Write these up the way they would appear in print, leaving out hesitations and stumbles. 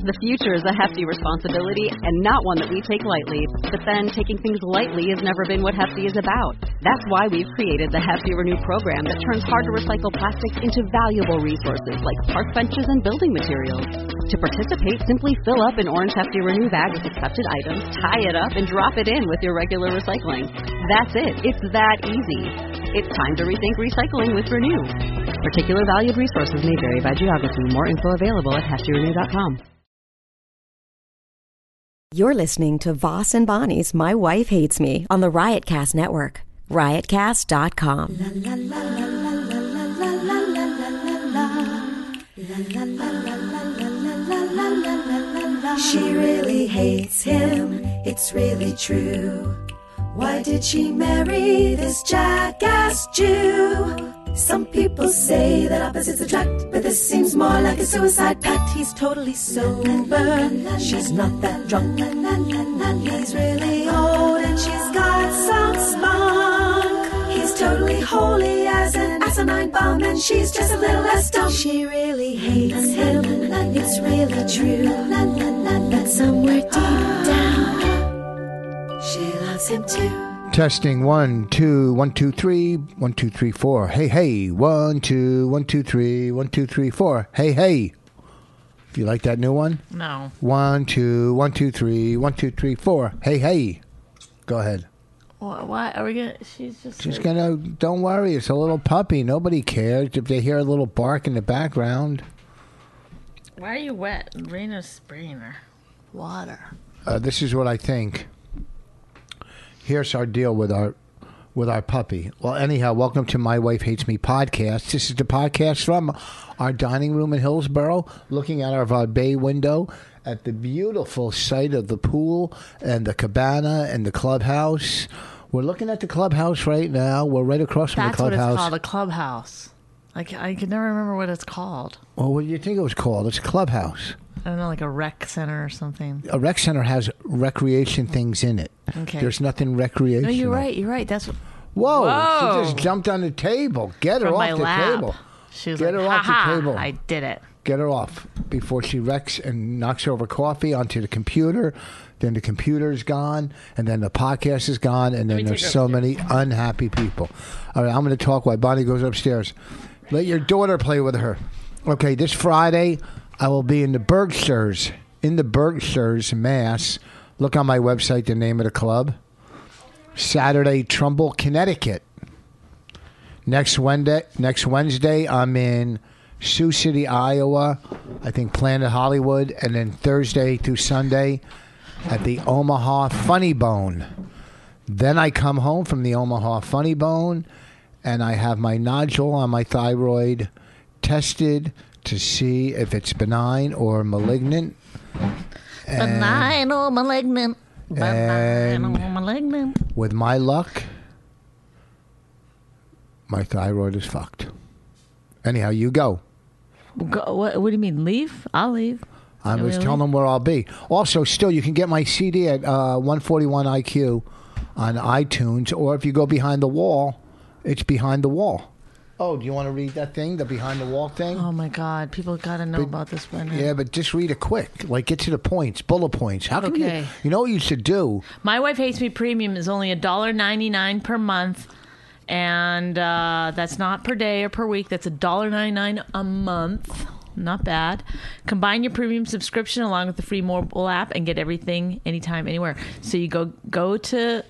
The future is a hefty responsibility and not one that we take lightly. But then taking things lightly has never been what Hefty is about. That's why we've created the Hefty Renew program that turns hard-to-recycle plastics into valuable resources like park benches and building materials. To participate, simply fill up an orange Hefty Renew bag with accepted items, tie it up, and drop it in with your regular recycling. That's it. It's that easy. It's time to rethink recycling with Renew. Particular valued resources may vary by geography. More info available at heftyrenew.com. You're listening to Voss and Bonnie's My Wife Hates Me on the Riotcast Network. Riotcast.com. She really hates him, it's really true. Why did she marry this jackass Jew? Some people say that opposites attract, but this seems more like a suicide pact. He's totally sober, she's not that drunk. He's really old and she's got some spunk. He's totally holy as an asinine bomb, and she's just a little less dumb. She really hates him, it's really true. But somewhere deep down, she loves him too. Testing 1 2 1 2 3 1 2 3 4. Hey hey 1 2 1 2 3 1 2 3 4. Hey hey. Do you like that new one? No. 1 2 1 2 3 1 2 3 4. Hey hey. Go ahead. Why are we gonna? She's gonna. Don't worry. It's a little puppy. Nobody cares if they hear a little bark in the background. Why are you wet? Raina's spraying her. Water. This is what I think. Here's our deal with our puppy. Well, anyhow, welcome to My Wife Hates Me podcast. This is the podcast from our dining room in Hillsborough, looking out of our bay window at the beautiful sight of the pool and the cabana and the clubhouse. We're looking at the clubhouse right now. We're right across from the clubhouse. That's what it's called, a clubhouse. I can never remember what it's called. Well, what do you think it was called? It's a clubhouse. I don't know, like a rec center or something. A rec center has recreation things in it. Okay. There's nothing recreational. No, you're right. That's what... Whoa! She just jumped on the table. Get her From off my the lap. table. She was Get like, her off the table. I did it. Get her off before she wrecks and knocks over coffee onto the computer. Then the computer's gone, and then the podcast is gone, and then there's so many unhappy people. All right, I'm going to talk while Bonnie goes upstairs. Let your daughter play with her. Okay, this Friday I will be in the Berkshires, Mass. Look on my website, the name of the club. Saturday, Trumbull, Connecticut. Next Wednesday, I'm in Sioux City, Iowa. I think Planet Hollywood. And then Thursday through Sunday at the Omaha Funny Bone. Then I come home from the Omaha Funny Bone, and I have my nodule on my thyroid tested to see if it's benign or malignant. Benign or malignant. Benign or malignant. With my luck, my thyroid is fucked. Anyhow, you go. What do you mean, leave? I'll leave. I was telling them where I'll be. Also, still, you can get my CD at 141 IQ on iTunes, or if you go behind the wall, it's behind the wall. Oh, do you want to read that thing, the behind the wall thing? Oh my God, people got to know about this by now. Yeah, but just read it quick. Like, get to the points, bullet points. How can Okay. you know what you should do? My Wife Hates Me Premium is only $1.99 per month, and that's not per day or per week. That's $1.99 a month. Not bad. Combine your premium subscription along with the free mobile app and get everything anytime, anywhere. So you go to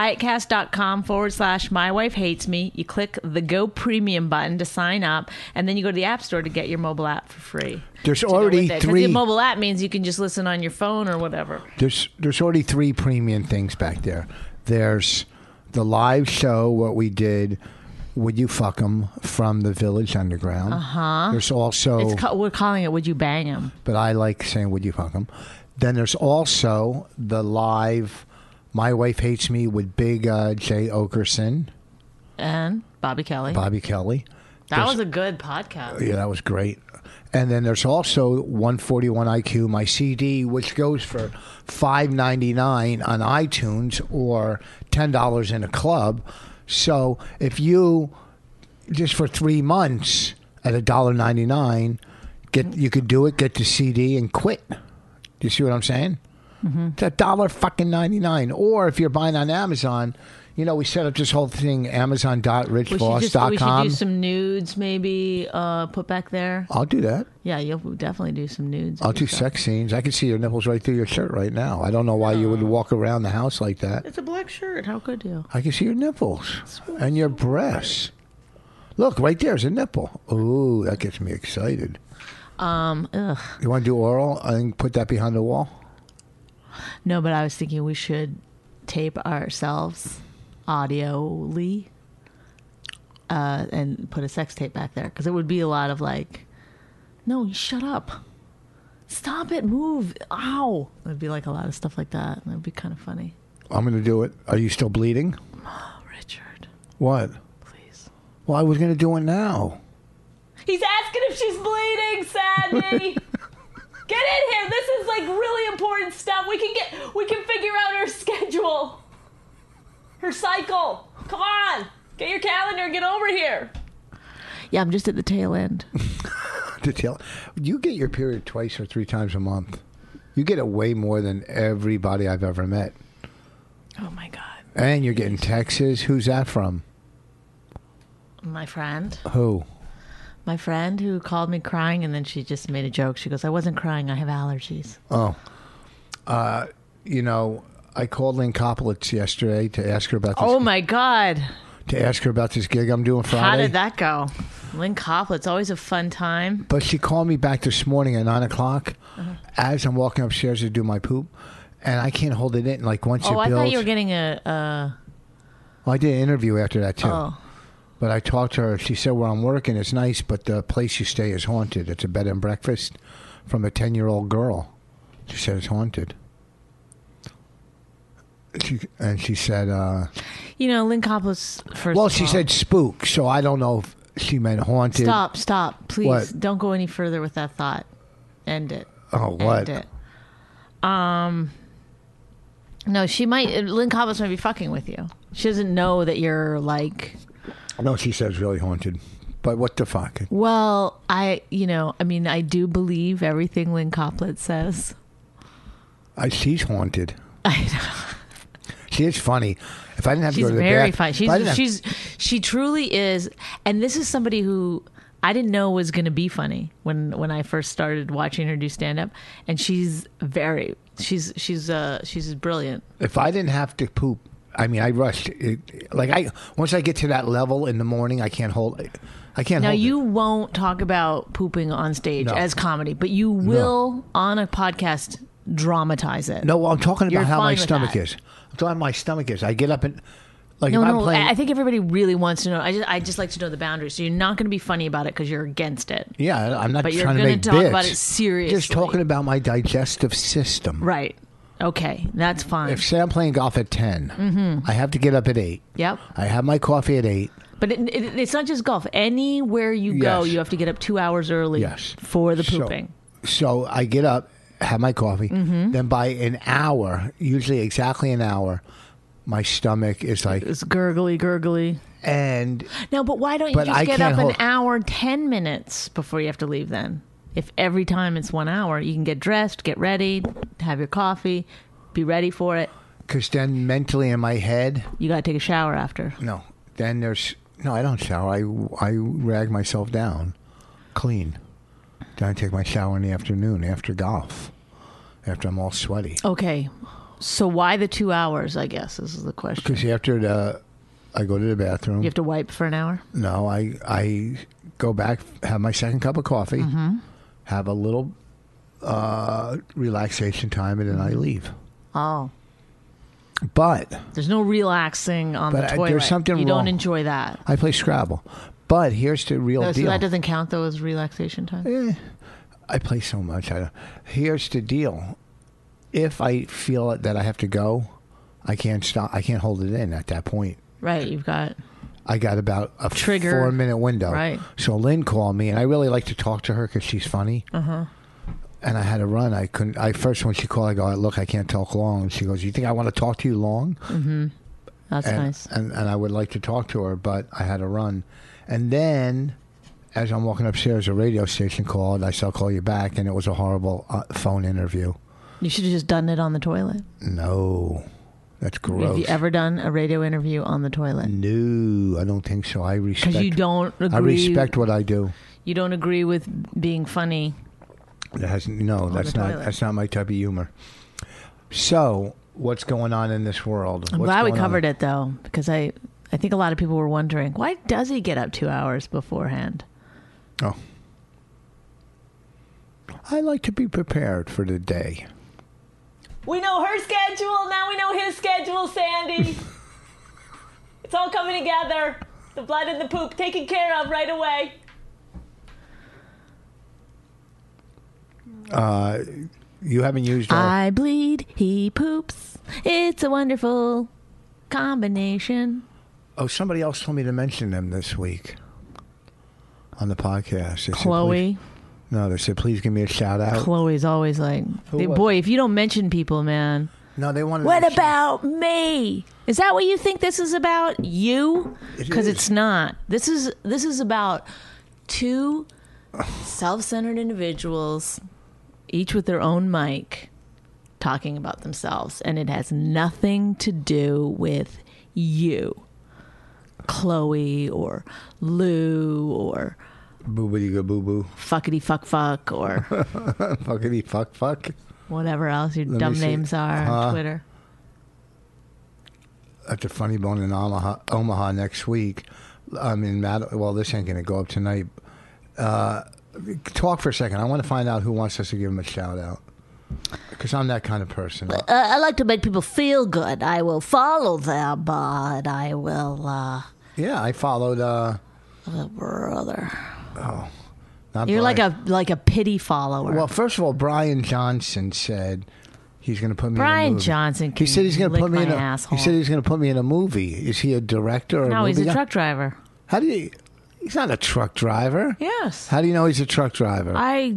riotcast.com/mywifehatesme. You click the Go Premium button to sign up, and then you go to the App Store to get your mobile app for free. There's already three. The mobile app means you can just listen on your phone or whatever. There's already three premium things back there. There's the live show, what we did. Would You Fuck 'Em from the Village Underground. Uh-huh. There's also... we're calling it Would You Bang 'Em. But I like saying Would You Fuck 'Em. Then there's also the live My Wife Hates Me with Big Jay Okerson. And Bobby Kelly. That was a good podcast. Yeah, that was great. And then there's also 141 IQ, my CD, which goes for $5.99 on iTunes or $10 in a club. So if you, just for 3 months at $1.99, you could do it, get the CD and quit. You see what I'm saying? It's $1.99. Or if you're buying on Amazon, you know, we set up this whole thing, We should amazon.richvoss.com. do some nudes, maybe put back there. I'll do that. Yeah, you'll definitely do some nudes. I'll do sex scenes. I can see your nipples right through your shirt right now. I don't know why you would walk around the house like that. It's a black shirt. How could you? I can see your nipples and your breasts. Look, right there's a nipple. Ooh, that gets me excited. Ugh. You want to do oral and put that behind the wall? No, but I was thinking we should tape ourselves audioly and put a sex tape back there, because it would be a lot of like, no, shut up, stop it, move, ow. It would be like a lot of stuff like that. It would be kind of funny. I'm going to do it. Are you still bleeding? Oh, Richard, What? please. Well, I was going to do it now. He's asking if she's bleeding, Sandy. Get in here. This is like really important stuff. We can figure out her schedule. Her cycle. Come on. Get your calendar and get over here. Yeah, I'm just at the tail end. You get your period twice or 3 times a month. You get it way more than everybody I've ever met. Oh my God. And you're getting texts. Who's that from? My friend. Who? My friend who called me crying, and then she just made a joke. She goes, I wasn't crying. I have allergies. Oh. You know, I called Lynn Koplitz yesterday to ask her about this. Oh my God. To ask her about this gig I'm doing Friday. How did that go? Lynn Koplitz, always a fun time. But she called me back this morning at 9 o'clock as I'm walking upstairs to do my poop. And I can't hold it in. Like once it builds. I thought you were getting a Well, I did an interview after that too. Oh. But I talked to her. She said, where I'm working is nice, but the place you stay is haunted. It's a bed and breakfast from a 10-year-old girl. She said it's haunted. She said... you know, Lynn Koplitz first. well, of she all- said spook, so I don't know if she meant haunted. Stop. Please What? don't go any further with that thought. End it. Oh, what? End it. No, she might. Lynn Koplitz might be fucking with you. She doesn't know that you're like. No, she says really haunted. But what the fuck? Well, I do believe everything Lynn Koplitz says. She's haunted. I know. She is funny. If I didn't have to She's go to the very bath, funny. She truly is. And this is somebody who I didn't know was going to be funny when I first started watching her do stand up. And she's brilliant. if I didn't have to poop, I mean, I rushed. Once I get to that level in the morning, I can't hold it. Now, you won't talk about pooping on stage No. as comedy, but you will on a podcast dramatize it. No, I'm talking You're about how my fine with stomach that. is. I'm talking about my stomach is. I get up and if I'm No, playing. I think everybody really wants to know. I just like to know the boundaries. So you're not going to be funny about it because you're against it. Yeah, I'm not But you're trying to gonna make talk bits. about it seriously. Just talking about my digestive system. Right. Okay, that's fine. If say I'm playing golf at 10, I have to get up at 8. Yep. I have my coffee at 8. But it's not just golf. Anywhere you go, Yes. you have to get up 2 hours early Yes. for the pooping. So I get up, have my coffee. Then by an hour, usually exactly an hour, my stomach is like, It's gurgly. and No, but why don't you But just I get can't up an hold- hour, 10 minutes before you have to leave then? If every time it's 1 hour, you can get dressed, get ready, have your coffee, be ready for it. because then mentally in my head, You got to take a shower after. no, then I don't shower. I rag myself down, clean. Then I take my shower in the afternoon after golf, after I'm all sweaty. Okay. So why the 2 hours, I guess, is the question. Because after I go to the bathroom. You have to wipe for an hour? No, I go back, have my second cup of coffee, have a little relaxation time, and then I leave. Oh. But There's no relaxing on the But, toilet. there's something you wrong. don't enjoy that. I play Scrabble. But here's the real So deal. that doesn't count, though, as relaxation time? I play so much. Here's the deal. If I feel that I have to go, I can't stop. I can't hold it in at that point. Right, you've got... I got about a Trigger. 4-minute window. Right. So Lynn called me, and I really like to talk to her because she's funny. And I had to run. I couldn't. First when she called, I go, "Look, I can't talk long." And she goes, "You think I want to talk to you long?" That's and, nice. And I would like to talk to her, but I had to run. And then, as I'm walking upstairs, a radio station called. I said, "I'll call you back," and it was a horrible phone interview. You should have just done it on the toilet. No, that's gross. Have you ever done a radio interview on the toilet? No, I don't think so. I respect. Because you don't agree. I respect what I do. You don't agree with being funny. That's not my type of humor. So, what's going on in this world? I'm glad we covered it though, because I think a lot of people were wondering, why does he get up 2 hours beforehand? Oh. I like to be prepared for the day. We know her schedule, now we know his schedule, Sandy. It's all coming together. The blood and the poop taken care of right away. You haven't used I bleed, he poops. It's a wonderful combination. Oh, somebody else told me to mention them this week on the podcast. They Chloe. They said, please give me a shout out. Chloe's always like, boy, if you don't mention people, man. No, they wanted. What about me? Is that what you think this is about? You? Because it's not. This is about two self-centered individuals, each with their own mic, talking about themselves, and it has nothing to do with you, Chloe or Lou or boobity go boo boo, fuckity fuck fuck or fuckity fuck fuck, whatever else your dumb names are on Twitter. At the Funny Bone in Omaha next week. I mean, this ain't gonna go up tonight. Talk for a second. I want to find out who wants us to give him a shout out. Because I'm that kind of person. I like to make people feel good. I will follow them, but I will... Yeah, I followed... brother. Oh. Not You're Brian. like a pity follower. Well, first of all, Brian Johnson said he's going to put me in a movie. Brian Johnson can he said he's going to put me in a asshole. He said he's going to put me in a movie. Is he a director or No, a movie he's a guy? truck driver. How do you... He's not a truck driver. Yes. How do you know he's a truck driver? I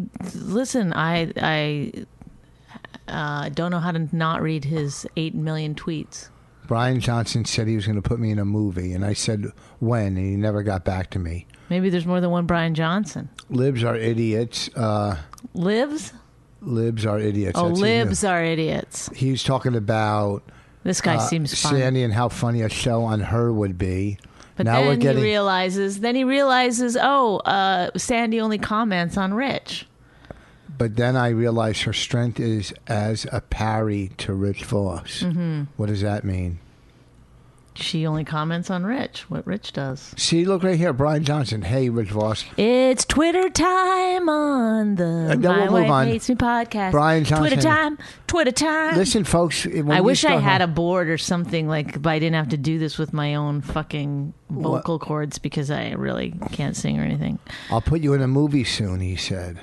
don't know how to not read his 8 million tweets. Brian Johnson said he was going to put me in a movie, and I said when, and he never got back to me. Maybe there's more than one Brian Johnson. Libs are idiots. Libs? Libs are idiots. Oh, That's libs are idiots. He was talking about This guy seems fun. Sandy and how funny a show on her would be. But now then we're getting... he realizes, Sandy only comments on Rich. But then I realized her strength is as a parry to Rich Voss. Mm-hmm. What does that mean? She only comments on Rich, what Rich does. See, look right here, Brian Johnson. Hey, Rich Voss. It's Twitter time on the My Wife Hates Me podcast. Brian Johnson. Twitter time. Listen, folks. I wish I had a board or something, but I didn't have to do this with my own fucking vocal cords because I really can't sing or anything. I'll put you in a movie soon, he said.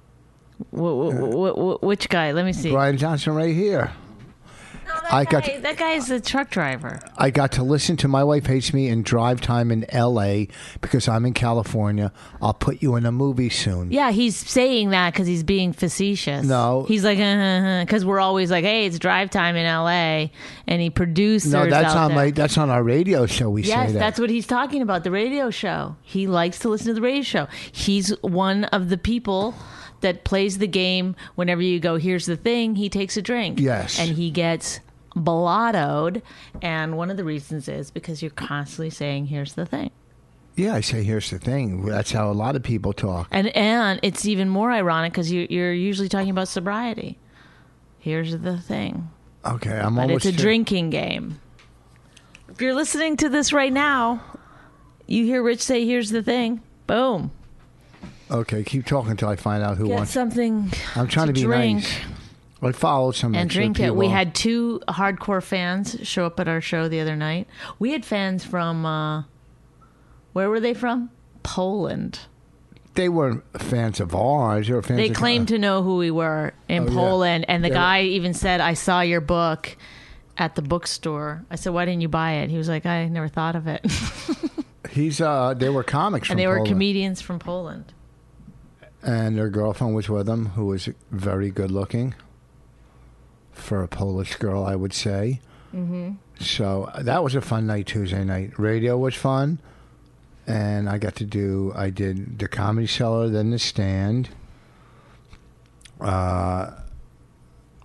Which guy? Let me see. Brian Johnson right here. No, that guy is a truck driver. I got to listen to My Wife Hates Me in drive time in L.A. because I'm in California. I'll put you in a movie soon. Yeah, he's saying that because he's being facetious. No. He's like, because we're always like, hey, it's drive time in L.A. And he produces. No, that's on our radio show. We say that. Yes, that's what he's talking about, the radio show. He likes to listen to the radio show. He's one of the people that plays the game. Whenever you go, here's the thing, he takes a drink. Yes. And he gets blottoed. And one of the reasons is because you're constantly saying, here's the thing. Yeah, I say, here's the thing. That's how a lot of people talk. And it's even more ironic because you're usually talking about sobriety. Here's the thing. Okay, But it's a drinking game. If you're listening to this right now, you hear Rich say, here's the thing. Boom. Okay, keep talking until I find out who Get wants something. I'm trying to be drink. nice. I followed some And drink it. people. We had 2 hardcore fans show up at our show the other night. We had fans from, where were they from? Poland. They weren't fans of ours. They were fans They of claimed to know who we were in Poland. Yeah. And the guy even said, I saw your book at the bookstore. I said, why didn't you buy it? He was like, I never thought of it. They were comics from And they Poland. were comedians from Poland. And their girlfriend was with them, who was very good looking. For a Polish girl, I would say. Mm-hmm. So that was a fun night, Tuesday night. Radio was fun. And I did the Comedy Cellar, then the Stand.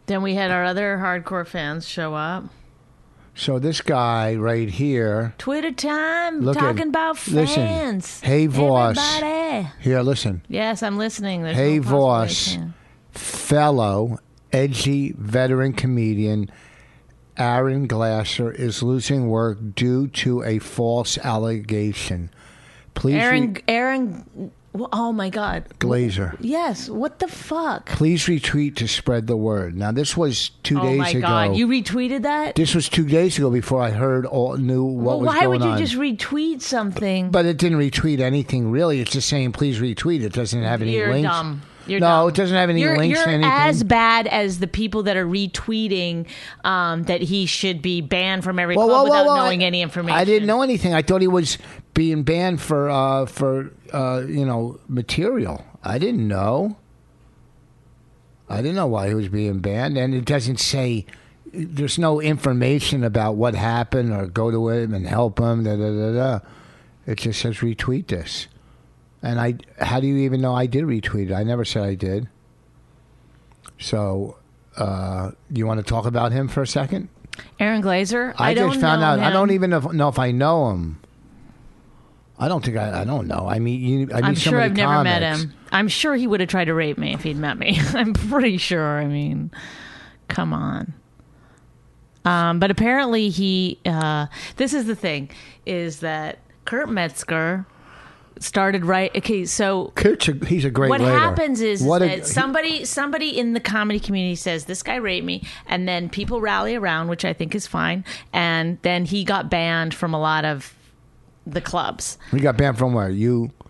Then we had our other hardcore fans show up. So this guy right here. Twitter time, Look talking at- about listen. fans. Hey, Voss. Everybody. Here, listen. Yes, I'm listening. There's Hey, no possible way I Voss. can. Fellow edgy veteran comedian Aaron Glasser is losing work due to a false allegation. Please Aaron, oh my God. Glazer. Yes, what the fuck? Please retweet to spread the word. Now, this was 2 Oh days my ago. God, you retweeted that? This was 2 days ago before I knew what was Why going would you on. just retweet something? But it didn't retweet anything really. It's just saying please retweet. It doesn't have any You're links. dumb. You're no, dumb. it doesn't have any links You're to anything. as bad as the people that are retweeting that he should be banned from every club without knowing any information. I didn't know anything. I thought he was being banned for material. I didn't know. I didn't know why he was being banned, and it doesn't say. There's no information about what happened or go to him and help him. Da, da, da, da. It just says retweet this. And how do you even know I did retweet it? I never said I did. So, you want to talk about him for a second? Aaron Glazer? I don't just found know out. him. I don't even know if I know him. I don't think I don't know. I mean, I'm sure I've never met comics. him. I'm sure he would have tried to rape me if he'd met me. I'm pretty sure. I mean, come on. But apparently he. This is the thing: is that Kurt Metzger started right. Okay, so He's a great what waiter. happens is What a- that somebody in the comedy community says this guy raped me, and then people rally around, which I think is fine, and then he got banned from a lot of the clubs. He got banned from where?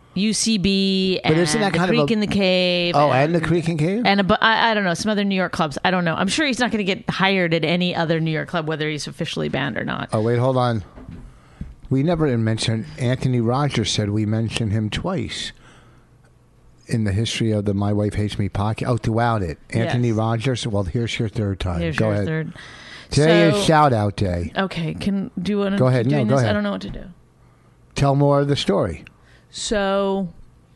UCB and isn't that the kind of Creek a- in the Cave. Oh, and the Creek and Cave? And I don't know, some other New York clubs. I don't know. I'm sure he's not going to get hired at any other New York club, whether he's officially banned or not. Oh, wait, hold on. We never mentioned Anthony Rogers. Said we mentioned him twice in the history of the My Wife Hates Me podcast. Oh, throughout it. Anthony Yes. Rogers. Well, here's your third time. Here's Go your ahead. third. Today So- is shout out day. Okay, do you want to Go ahead. keep No, doing go this? ahead. I don't know what to do. Tell more of the story. So,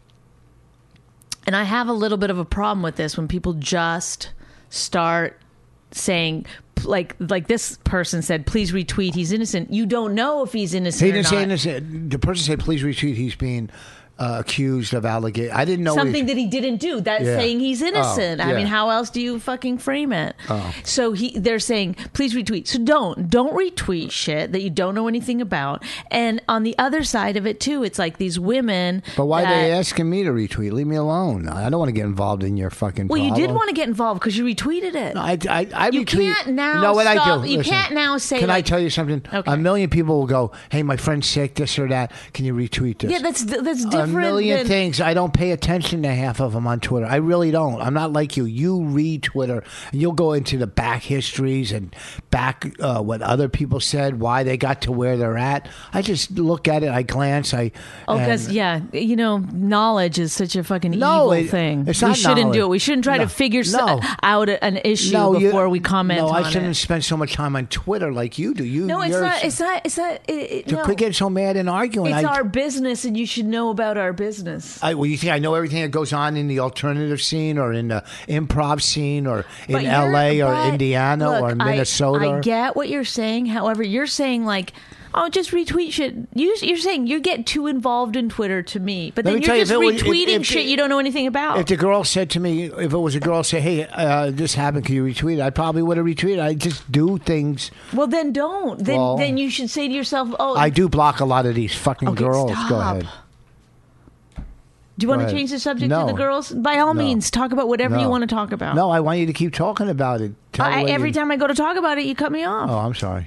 and I have a little bit of a problem with this when people just start saying, like this person said, please retweet, he's innocent. You don't know if he's innocent He or didn't not. say innocent. The person said, please retweet. He's being accused of allegation. I didn't know Something that he didn't do. That's Yeah. saying he's innocent. Oh, I yeah. mean, how else do you fucking frame it? Oh. So they're saying, please retweet. So don't retweet shit that you don't know anything about. And on the other side of it too, it's like these women. But why are that- they asking me to retweet? Leave me alone. I don't want to get involved in your fucking Well, you did problem. want to get involved because you retweeted it. I You retweet. can't now No, what stop- I do. you Listen, can't now say, Can I like- tell you something? Okay. A million people will go, "Hey, my friend's sick. This or that. Can you retweet this?" Yeah, that's different. a million than, things. I don't pay attention to half of them on Twitter. I really don't. I'm not like you. You read Twitter and you'll go into the back histories and back what other people said, why they got to where they're at. I just look at it. I glance. because knowledge is such a fucking No, evil thing. it's We not shouldn't knowledge. do it. We shouldn't try No. to figure No. out an issue before we comment No, on I shouldn't it. spend so much time on Twitter like you do. No, it's not. It's not. It's not. To No. quit getting so mad and arguing. It's our business, and you should know about our business. Well, you think I know everything that goes on in the alternative scene or in the improv scene or in But LA or but Indiana look, or Minnesota? I get what you're saying. However, you're saying like, oh, just retweet shit. You're saying you get too involved in Twitter to me, but Let then me tell you're you, just if it was- retweeting if- shit you don't know anything about. If the girl said to me, if it was a girl say, "Hey, this happened, can you retweet it?" I probably would have retweeted. I just do things. Well, then don't. Then you should say to yourself, oh, I do block a lot of these fucking Okay, girls. stop. Go ahead. do you want Go to ahead. change the subject No. to the girls? By all No. means, talk about whatever you No. want to talk about. No, I want you to keep talking about it. Tell me what Every you- time I go to talk about it, you cut me off. Oh, I'm sorry.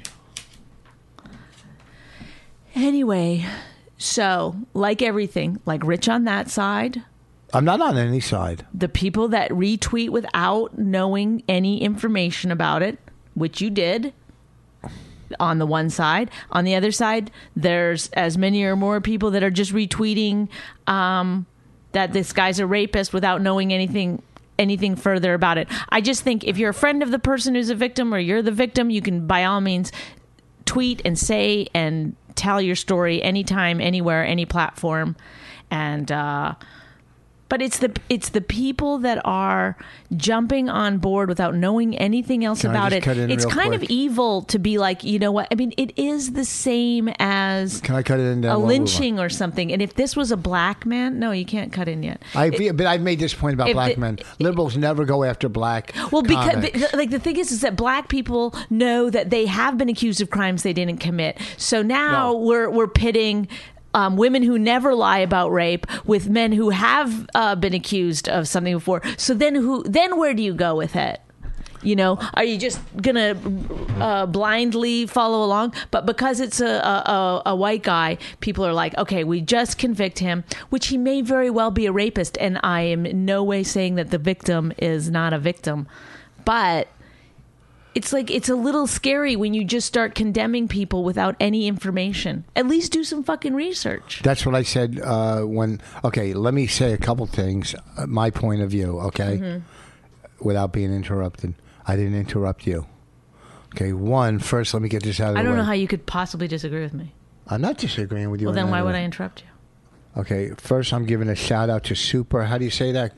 Anyway, so like everything, like Rich on that side, I'm not on any side. the people that retweet without knowing any information about it, which you did on the one side. On the other side, there's as many or more people that are just retweeting that this guy's a rapist without knowing anything further about it. I just think if you're a friend of the person who's a victim or you're the victim, you can by all means tweet and say and tell your story anytime, anywhere, any platform. And But it's the people that are jumping on board without knowing anything else Can I about just it. cut in It's real kind quick? of evil to be like, you know what? I mean, it is the same as Can I cut it in? Then a we'll move on. lynching or something. And if this was a black man, no, you can't cut in yet. But I've made this point about if black the- men. Liberals never go after black. Well, because comics. like the thing is that black people know that they have been accused of crimes they didn't commit. So now No. we're pitting women who never lie about rape with men who have been accused of something before. So then where do you go with it? You know, are you just gonna blindly follow along? But because it's a white guy, people are like, okay, we just convict him, which he may very well be a rapist, and I am in no way saying that the victim is not a victim, but it's like it's a little scary when you just start condemning people without any information. At least do some fucking research. That's what I said when. Okay, let me say a couple things. My point of view. Okay, without being interrupted. I didn't interrupt you. Okay, first, let me get this out of the way. I don't know how you could possibly disagree with me. I'm not disagreeing with you. Well, on then why that. would I interrupt you? Okay, first, I'm giving a shout out to Super. How do you say that?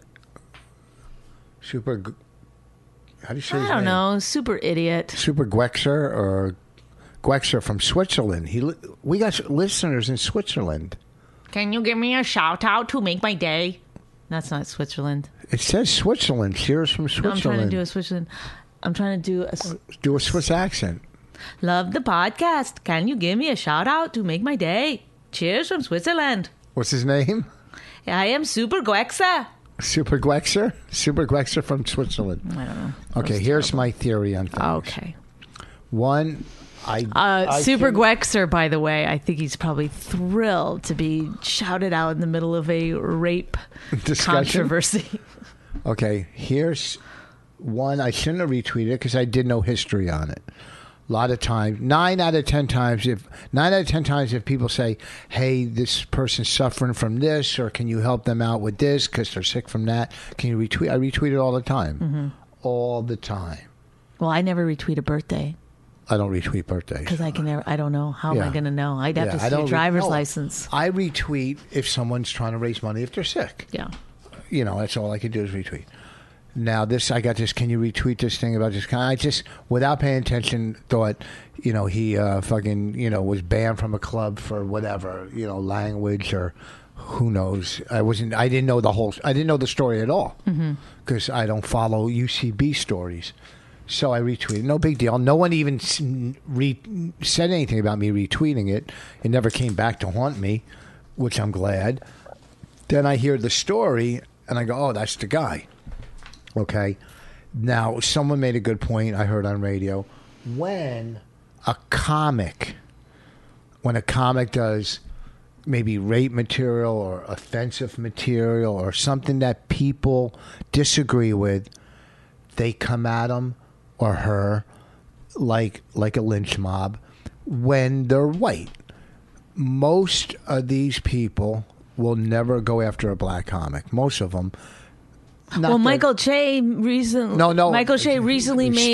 Super. How do you say his I don't name? know. Super idiot. Super Gwexer or Gwexer from Switzerland. We got listeners in Switzerland. Can you give me a shout out to make my day? That's not Switzerland. It says Switzerland. Cheers from No, Switzerland. I'm trying to do a Switzerland. I'm trying to do a Do a Swiss accent. love the podcast. Can you give me a shout out to make my day? Cheers from Switzerland. What's his name? I am Super Gwexa. Super Gwexer? Super Gwexer from Switzerland. I don't know. Okay, here's my theory on things. Okay. One, I Super can- Gwexer, by the way, I think he's probably thrilled to be shouted out in the middle of a rape Discussion? controversy. Okay, here's one. I shouldn't have retweeted it because I did no history on it. A lot of times, 9 out of 10 times, if people say, "Hey, this person's suffering from this," or "Can you help them out with this because they're sick from that?" Can you retweet? I retweet it all the time, all the time. Well, I never retweet a birthday I don't retweet birthdays. because I don't know. How am I Yeah. going to know? I'd have Yeah, to I see a don't driver's no. license. I retweet if someone's trying to raise money if they're sick. Yeah. You know, that's all I can do is retweet. Now, I got this. Can you retweet this thing about this guy? I just, without paying attention, thought, he was banned from a club for whatever, language or who knows. I didn't know the story at all because I don't follow UCB stories. So I retweeted. No big deal. No one even said anything about me retweeting it. It never came back to haunt me, which I'm glad. Then I hear the story and I go, oh, that's the guy. Okay. Now, someone made a good point I heard on radio. When a comic does maybe rape material or offensive material or something that people disagree with, they come at him or her like a lynch mob when they're white. Most of these people will never go after a black comic. Most of them. Well, Michael Che recently. No. Michael Che recently made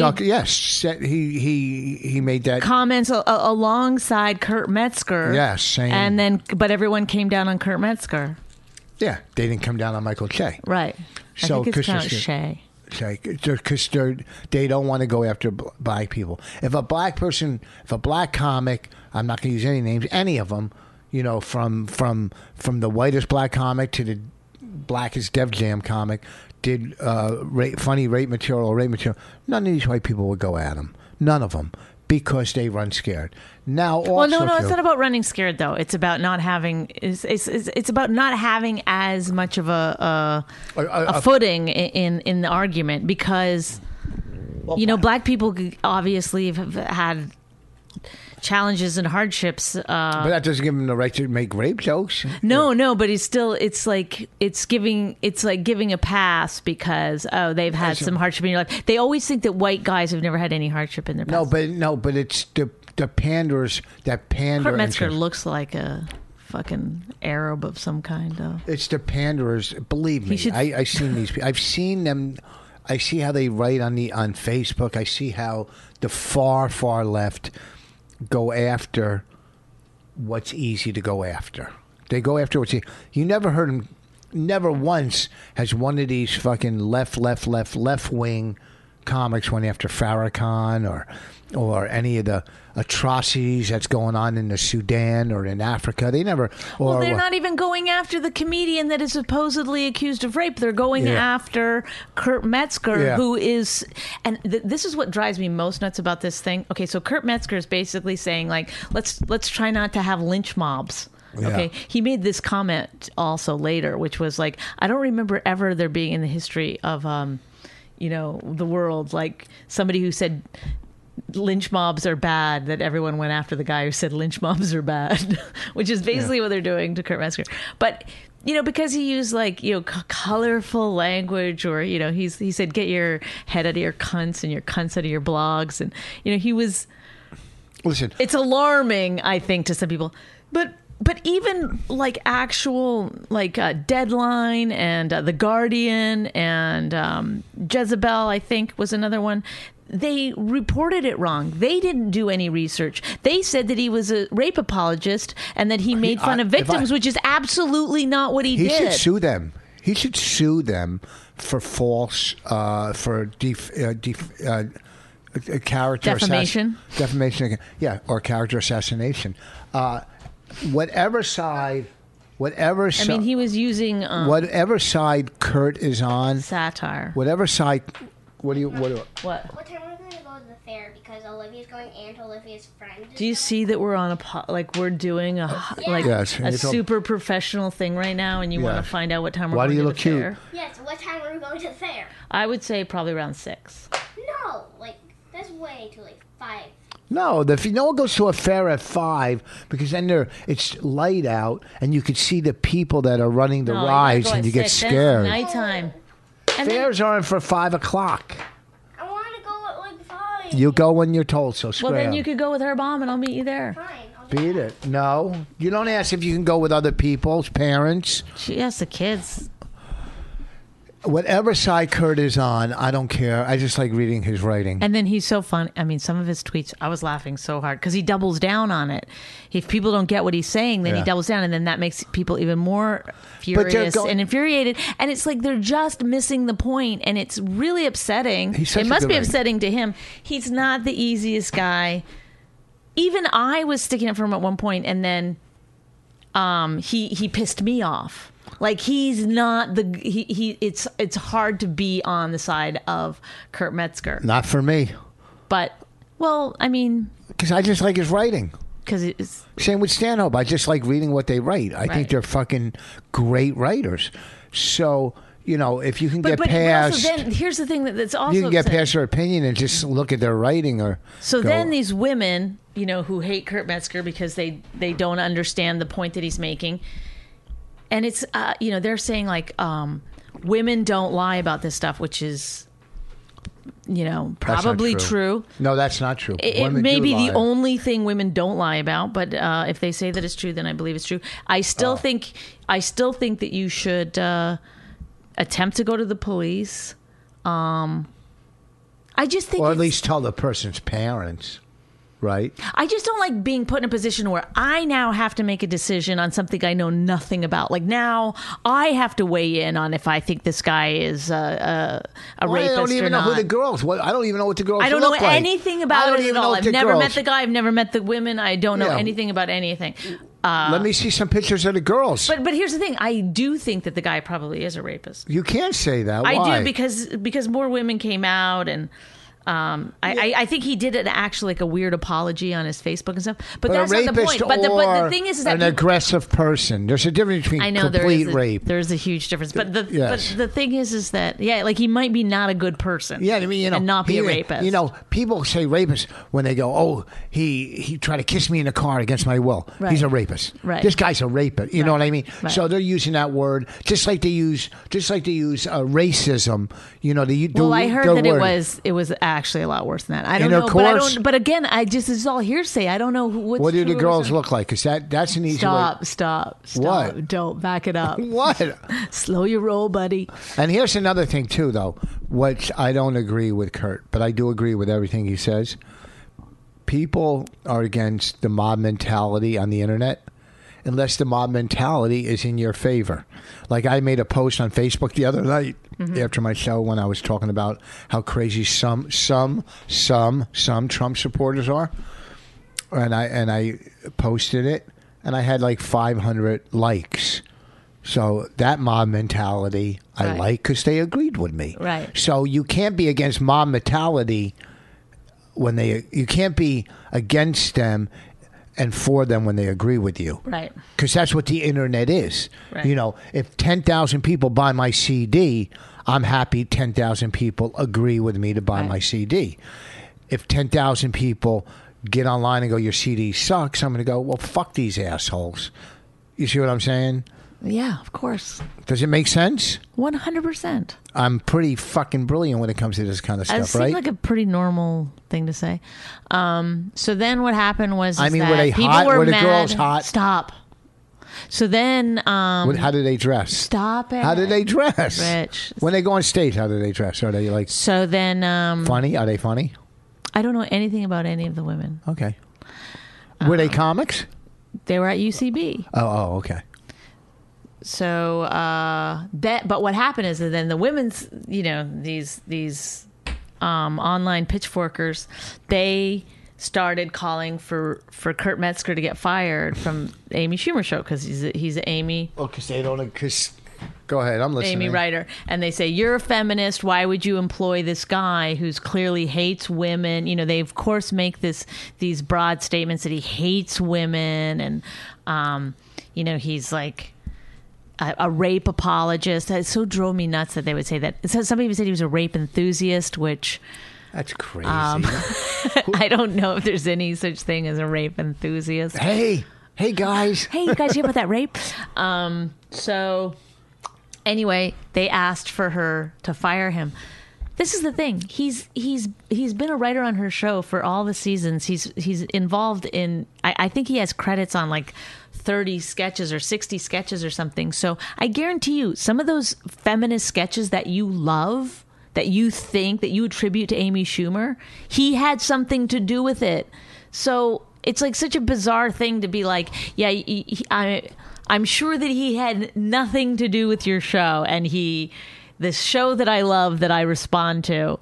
he made that comments alongside Kurt Metzger. Yes, saying, but everyone came down on Kurt Metzger. Yeah, they didn't come down on Michael Che. Right. So, I think it's pronounced Che. Because they don't want to go after black people. If a black comic, I'm not going to use any names, any of them, from the whitest black comic to the blackest Def Jam comic, did funny rape material or rape material, none of these white people would go at them. None of them. Because they run scared. Now, also, well, no, it's not about running scared though. It's about not having. It's about not having as much of a footing in the argument because, black people obviously have had challenges and hardships. But that doesn't give them the right to make rape jokes. No, but it's like giving a pass because they've had some hardship in your life. They always think that white guys have never had any hardship in their past. But it's the panders that pander. Kurt Metzger looks like a fucking Arab of some kind, though. It's the panderers. Believe me, I've seen these people. I've seen them. I see how they write on Facebook. I see how the far left go after what's easy to go after. They go after what's easy. You never heard them never once has one of these fucking left wing comics went after Farrakhan or any of the atrocities that's going on in the Sudan or in Africa. They never. Well, they're not even going after the comedian that is supposedly accused of rape. They're going after Kurt Metzger, who is, and this is what drives me most nuts about this thing. Okay, so Kurt Metzger is basically saying, like, let's try not to have lynch mobs. Okay, he made this comment also later, which was like, I don't remember ever there being in the history of, the world, like somebody who said lynch mobs are bad, that everyone went after the guy who said lynch mobs are bad, which is basically what they're doing to Kurt Metzger. But because he used like colorful language, or he said get your head out of your cunts and your cunts out of your blogs, and he was. Listen, it's alarming, I think, to some people, but even like actual like Deadline and The Guardian and Jezebel, I think, was another one. They reported it wrong. They didn't do any research. They said that he was a rape apologist and that he made fun of victims, which is absolutely not what he did. He should sue them. He should sue them for false, character defamation. Defamation, or character assassination. Whatever side. I mean, he was using whatever side Kurt is on. Satire. Whatever side. What? What time are we going to go to the fair? Because Olivia's going and Olivia's friend. Do you see that we're on we're doing a super professional thing right now, and you want to find out what time we're going to the fair? Yes. What time are we going to the fair? I would say probably around 6. No, that's way too 5. No, no one goes to a fair at 5 because then it's light out and you can see the people that are running the rides and you get scared. That's nighttime. Fairs aren't for 5 o'clock. I want to go at 5. You go when you're told, so scram. Well, then you could go with her mom and I'll meet you there. Fine. Beat it. No, you don't ask if you can go with other people's parents. She has the kids. Whatever side Kurt is on, I don't care. I just like reading his writing. And then he's so fun. I mean, some of his tweets, I was laughing so hard because he doubles down on it. If people don't get what he's saying, then he doubles down, and then that makes people even more furious and infuriated. And it's like they're just missing the point, and it's really upsetting. It must be upsetting to him. He's not the easiest guy. Even I was sticking up for him at one point, and then he pissed me off. Like he's not it's hard to be on the side of Kurt Metzger. Not for me. But I mean, because I just like his writing. Because it's same with Stanhope. I just like reading what they write. I think they're fucking great writers. So if you can get past. But also then here's the thing that's also you can get past their opinion and just look at their writing then these women who hate Kurt Metzger because they don't understand the point that he's making. And it's, they're saying like women don't lie about this stuff, which is, probably true. No, that's not true. It may be the only thing women don't lie about, but if they say that it's true, then I believe it's true. I still think that you should attempt to go to the police. I just think, or at least tell the person's parents. Right. I just don't like being put in a position where I now have to make a decision on something I know nothing about. Like now I have to weigh in on if I think this guy is a rapist or not. I don't even know who the girls. I don't even know what the girls look like. I don't know anything about it at all. I've never met the guy. I've never met the women. I don't know anything about anything. Let me see some pictures of the girls. But here's the thing. I do think that the guy probably is a rapist. You can't say that. Why? I do because more women came out and. I think he did actually like a weird apology on his Facebook and stuff, but that's not the point. But the thing is that an aggressive person. There's a difference between complete rape. There's a huge difference. But the thing is that like he might be not a good person. Yeah, I mean and not be a rapist. People say rapist when they go, oh, he tried to kiss me in the car against my will. Right. He's a rapist. Right. This guy's a rapist. You know what I mean? Right. So they're using that word just like they use racism. I heard that it was actually a lot worse than that. I don't know, but again, this is all hearsay. I don't know what do the girls look like? Because that's an easy way. Stop. What? Don't back it up. What? Slow your roll, buddy. And here's another thing too, though, which I don't agree with Kurt, but I do agree with everything he says. People are against the mob mentality on the internet, unless the mob mentality is in your favor. Like I made a post on Facebook the other night after my show when I was talking about how crazy some Trump supporters are, and I posted it, and I had like 500 likes. So that mob mentality I like because they agreed with me. Right. So you can't be against mob mentality you can't be against them and for them when they agree with you. Right. Because that's what the internet is. Right. You know, if 10,000 people buy my CD, I'm happy 10,000 people agree with me to buy my CD. If 10,000 people get online and go, your CD sucks, I'm going to go, well, fuck these assholes. You see what I'm saying? Yeah, of course. Does it make sense? 100%. I'm pretty fucking brilliant when it comes to this kind of stuff, It seems right? like a pretty normal thing to say. So then what happened was I mean, that were they people hot? were Were the mad. girls hot? Stop. So then... How do they dress? Stop it. How do they dress? Rich. When they go on stage, how do they dress? Are they like So then... funny? Are they funny? I don't know anything about any of the women. Okay. Were they comics? They were at UCB. Oh, okay. So but what happened is that then the women's, these online pitchforkers, they started calling for Kurt Metzger to get fired from Amy Schumer show because he's Amy. Oh, because they don't. Go ahead, I'm listening. Amy Ryder, and they say you're a feminist. Why would you employ this guy who's clearly hates women? You know, they of course make these broad statements that he hates women, and he's like a rape apologist. It so drove me nuts that they would say that. Somebody even said he was a rape enthusiast, which that's crazy. I don't know if there's any such thing as a rape enthusiast. Hey guys. Hey, you guys hear about that rape? So anyway, they asked for her to fire him. This is the thing. He's been a writer on her show for all the seasons. He's involved in. I think he has credits on like 30 sketches or 60 sketches or something. So I guarantee you, some of those feminist sketches that you love, that you think that you attribute to Amy Schumer, he had something to do with it. So it's like such a bizarre thing to be like, yeah, I'm sure that he had nothing to do with your show, and this show that I love, that I respond to,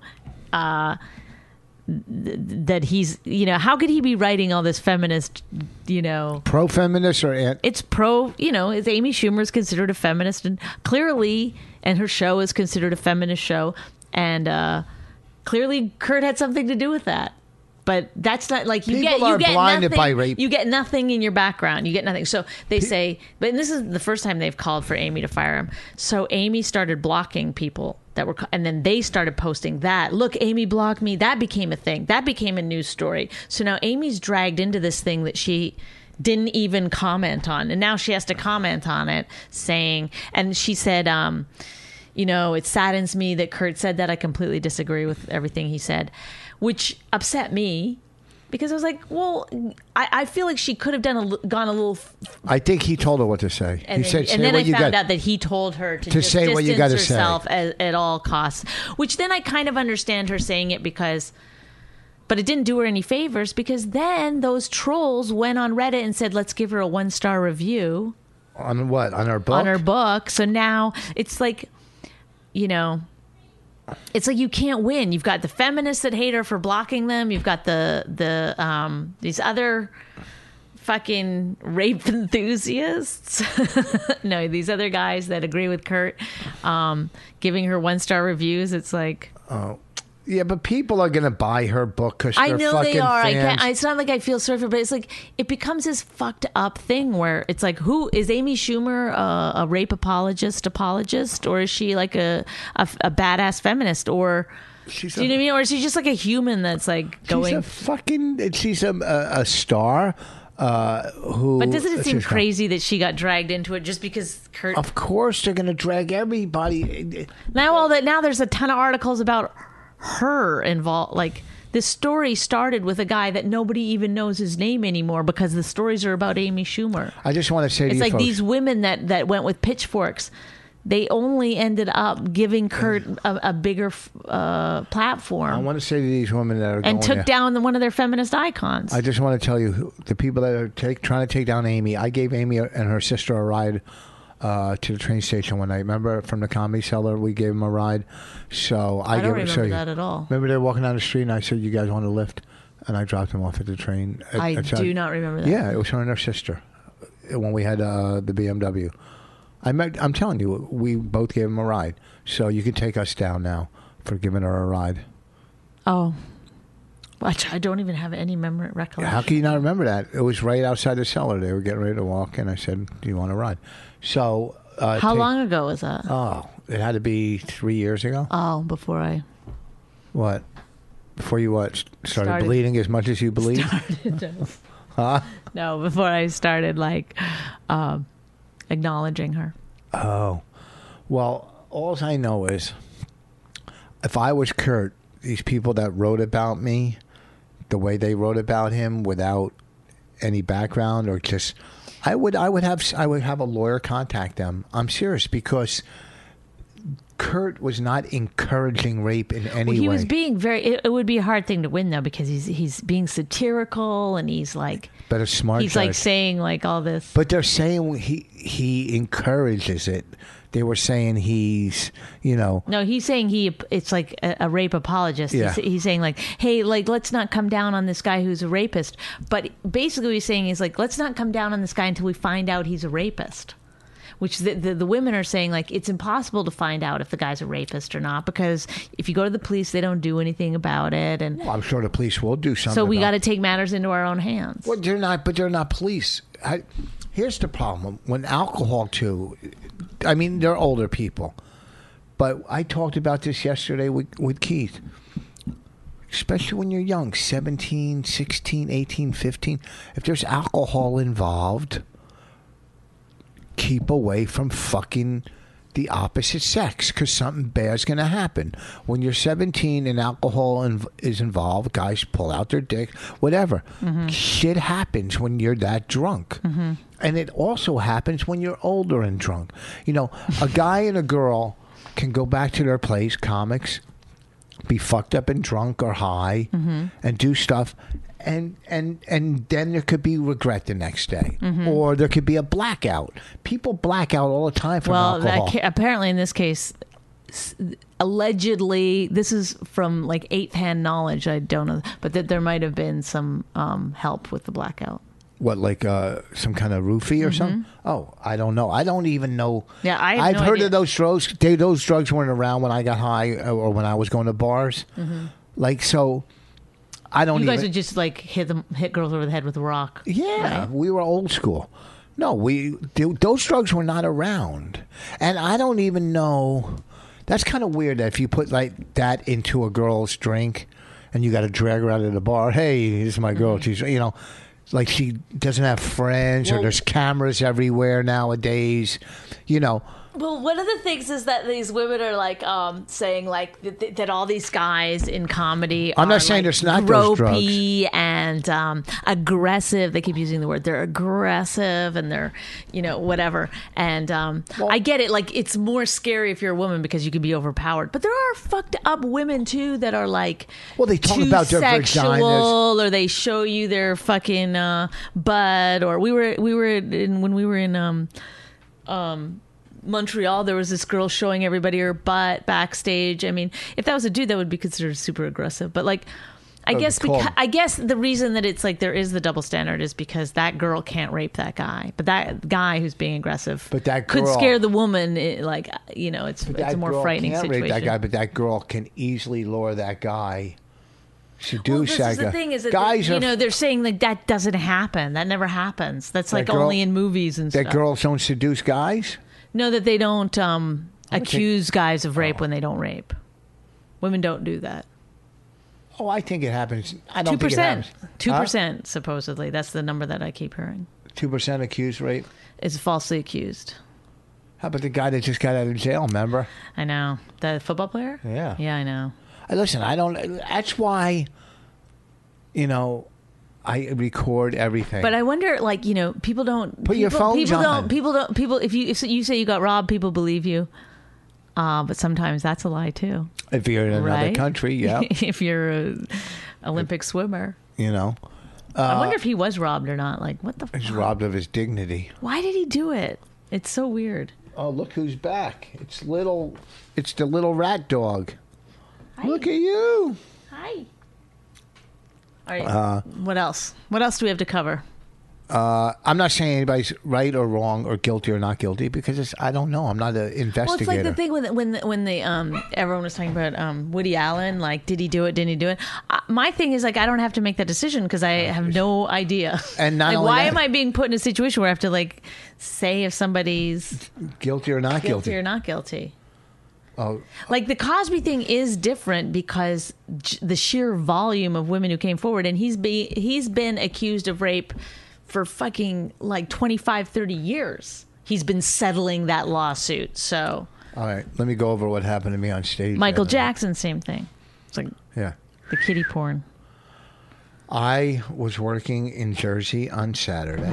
that he's, how could he be writing all this feminist, pro-feminist or it's pro, it's Amy Schumer is considered a feminist, and clearly, and her show is considered a feminist show, and clearly Kurt had something to do with that. But that's not like you People are get blinded nothing, by rape. You get nothing in your background. You get nothing. So they say, but this is the first time they've called for Amy to fire him. So Amy started blocking people that were, and then they started posting that. Look, Amy blocked me. That became a thing. That became a news story. So now Amy's dragged into this thing that she didn't even comment on, and now she has to comment on it, saying, and she said, it saddens me that Kurt said that. I completely disagree with everything he said, which upset me because I was like, well, I feel like she could have gone a little. I think he told her what to say. And he then, said, and then I found got out that he told her to just say what you got to say herself at all costs, which then I kind of understand her saying it but it didn't do her any favors because then those trolls went on Reddit and said, let's give her a 1-star review. On what? On her book? On her book. So now it's like, it's like you can't win. You've got the feminists that hate her for blocking them. You've got these other fucking rape enthusiasts. No, these other guys that agree with Kurt, giving her 1-star reviews. It's like, oh. Yeah, but people are going to buy her book because I they're know fucking they are. fans. It's not like I feel sorry for, but it's like it becomes this fucked up thing where it's like, who is Amy Schumer a rape apologist, or is she like a badass feminist, or do you know what I mean? Or is she just like a human that's like going? She's a star. But doesn't it seem crazy that she got dragged into it just because Kurt? Of course, they're going to drag everybody. Now there's a ton of articles about her involved. Like this story started with a guy that nobody even knows his name anymore because the stories are about Amy Schumer. I just want to say it's to you like folks, these women that went with pitchforks. they only ended up giving Kurt a bigger platform. I want to say to these women that are and going took down one of their feminist icons. I just want to tell you, the people that are trying to take down Amy, I gave Amy and her sister a ride to the train station one night. Remember, from the Comedy Cellar, we gave them a ride. So I don't remember that at all. Remember they were walking down the street and I said, you guys want a lift? And I dropped them off at the train. I do not remember that. Yeah, it was her and her sister when we had the BMW. I'm telling you, we both gave them a ride. So you can take us down now for giving her a ride. Oh. I don't even have any recollection. How can you not remember that? It was right outside the cellar. They were getting ready to walk, and I said, do you want a ride? So... How long ago was that? Oh, it had to be 3 years ago. Oh, before I... What? Before you what? Started bleeding as much as you bleed? Huh? No, before I started, acknowledging her. Oh. Well, all I know is, if I was Kurt, these people that wrote about me, the way they wrote about him without any background or just... I would have a lawyer contact them. I'm serious, because Kurt was not encouraging rape in any way. He was being very... It would be a hard thing to win, though, because he's being satirical and he's like... But a smart He's judge. like saying like all this... But they're saying he encourages it. They were saying he's, No, he's saying it's like a rape apologist. Yeah. He's saying like, hey, like, let's not come down on this guy who's a rapist. But basically what he's saying is like, let's not come down on this guy until we find out he's a rapist. Which the women are saying, like, it's impossible to find out if the guy's a rapist or not, because if you go to the police, they don't do anything about it. And I'm sure the police will do something. So we got to take matters into our own hands. Well, they're not police. Here's the problem. When alcohol, too, I mean, they're older people. But I talked about this yesterday with Keith. Especially when you're young, 17, 16, 18, 15. If there's alcohol involved... keep away from fucking the opposite sex, because something bad's going to happen. When you're 17 and alcohol is involved, guys pull out their dick, whatever. Mm-hmm. Shit happens when you're that drunk. Mm-hmm. And it also happens when you're older and drunk. A guy and a girl can go back to their place, comics, be fucked up and drunk or high, mm-hmm. and do stuff. And then there could be regret the next day, mm-hmm. or there could be a blackout. People black out all the time from alcohol. Apparently in this case, allegedly, this is from like 8th-hand knowledge. I don't know, but that there might have been some help with the blackout. What, like some kind of roofie or mm-hmm. something? Oh, I don't know. I don't even know. Yeah, I've heard idea. Of those drugs. Those drugs weren't around when I got high or when I was going to bars. Mm-hmm. Like, so... You guys would just like hit girls over the head with a rock. Yeah, right? We were old school. No, those drugs were not around, and I don't even know. That's kind of weird that if you put like that into a girl's drink, and you got to drag her out of the bar. Hey, this is my girl. Mm-hmm. She's like she doesn't have friends, or there's cameras everywhere nowadays. Well, one of the things is that these women are like saying like that all these guys in comedy I'm not saying there's not those drugs. Gropey and aggressive. They keep using the word. They're aggressive and they're whatever. And I get it. Like it's more scary if you're a woman because you can be overpowered. But there are fucked up women too that are like they talk about their vaginas, or they show you their fucking butt. Or when we were in Montreal, there was this girl showing everybody her butt backstage. I mean, if that was a dude, that would be considered super aggressive. But like, I guess the reason that it's like there is the double standard is because that girl can't rape that guy, but that guy who's being aggressive, could scare the woman. It's a more frightening situation. Rape that guy, but that girl can easily lure that guy. This is the thing is that guys they're saying like that doesn't happen. That never happens. That's like only in movies and stuff. That girls don't seduce guys. No, that they don't accuse guys of rape when they don't rape. Women don't do that. Oh, I think it happens. I don't think it happens. 2%, supposedly. That's the number that I keep hearing. 2% accused rape? Is falsely accused. How about the guy that just got out of jail, remember? I know. The football player? Yeah. Yeah, I know. Listen, that's why, I record everything. But I wonder, like, people don't Put your phones on. People. If you say you got robbed, people believe you. But sometimes that's a lie too. If you're in another right? country, yeah. If you're an Olympic swimmer, I wonder if he was robbed or not. Like, what the? He's fuck? robbed of his dignity. Why did he do it? It's so weird. Oh, look who's back! It's the little rat dog. Hi. Look at you. Hi. All right. What else? What else do we have to cover? I'm not saying anybody's right or wrong or guilty or not guilty because I don't know. I'm not an investigator. Well, it's like the thing when the everyone was talking about Woody Allen, like, did he do it? Didn't he do it? My thing is, like, I don't have to make that decision because I have no idea. And not like, only why that, am I being put in a situation where I have to, like, say if somebody's guilty or not guilty or not guilty? Oh, like the Cosby thing is different because the sheer volume of women who came forward, and he's been accused of rape for fucking like 25, 30 years. He's been settling that lawsuit. So, all right, let me go over what happened to me on stage. Michael Jackson, same thing. It's like the kiddie porn. I was working in Jersey on Saturday,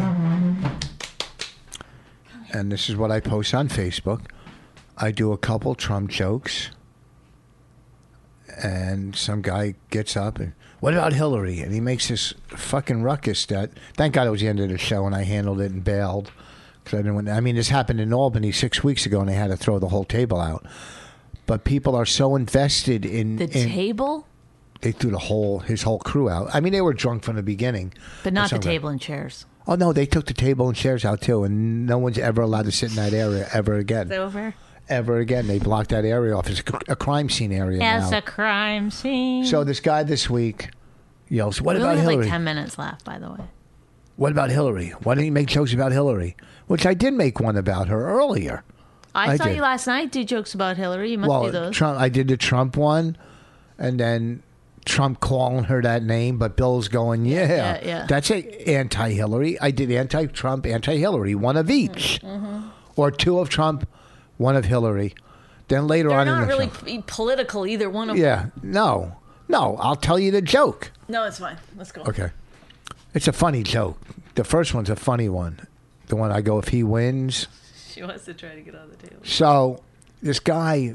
and this is what I post on Facebook. I do a couple Trump jokes, and some guy gets up and, what about Hillary? And he makes this fucking ruckus that, thank God it was the end of the show and I handled it and bailed. Because this happened in Albany 6 weeks ago and they had to throw the whole table out. But people are so invested in... The table? They threw his whole crew out. I mean, they were drunk from the beginning. But not the table and chairs. Oh, no, they took the table and chairs out too. And no one's ever allowed to sit in that area ever again. It's over? Ever again. They blocked that area off as a crime scene area now. As a crime scene. So this guy this week yells, what we about only have Hillary? like 10 minutes left, by the way. What about Hillary? Why didn't you make jokes about Hillary? Which I did make one about her earlier. I saw you last night do jokes about Hillary. You must do those. Trump, I did the Trump one, and then Trump calling her that name, but Bill's going, yeah. That's it, anti-Hillary. I did anti-Trump, anti-Hillary, one of each. Mm-hmm. Or two of Trump, one of Hillary. Then later on in the They're not really political, either one of them. Yeah, no, I'll tell you the joke. No, it's fine. Let's go. Okay. It's a funny joke. The first one's a funny one. The one I go, if he wins. She wants to try to get on the table. So, this guy,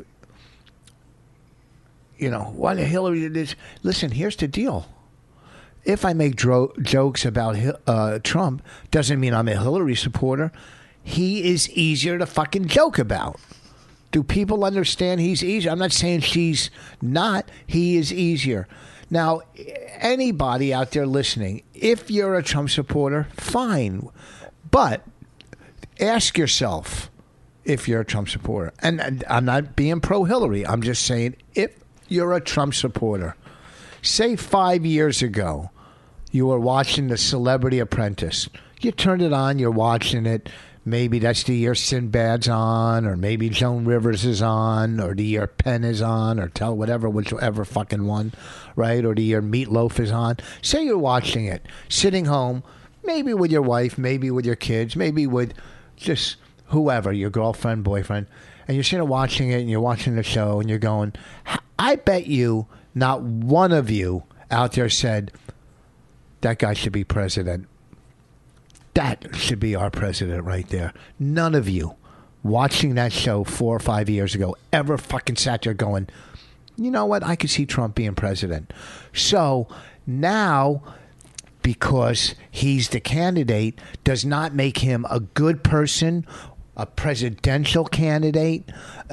why the Hillary did this? Listen, here's the deal. If I make jokes about Trump, doesn't mean I'm a Hillary supporter. He is easier to fucking joke about. Do people understand he's easier? I'm not saying she's not. He is easier. Now, anybody out there listening, if you're a Trump supporter, fine. But ask yourself if you're a Trump supporter. And I'm not being pro-Hillary. I'm just saying if you're a Trump supporter, say 5 years ago, you were watching The Celebrity Apprentice. You turned it on, you're watching it. Maybe that's the year Sinbad's on, or maybe Joan Rivers is on, or the year Penn is on, or whichever fucking one, right? Or the year Meatloaf is on. Say you're watching it, sitting home, maybe with your wife, maybe with your kids, maybe with just whoever, your girlfriend, boyfriend, and you're sitting watching it, and you're watching the show, and you're going, I bet you not one of you out there said, that guy should be president. That should be our president right there. None of you watching that show 4 or 5 years ago ever fucking sat there going, you know what? I could see Trump being president. So now, because he's the candidate, does not make him a good person, a presidential candidate.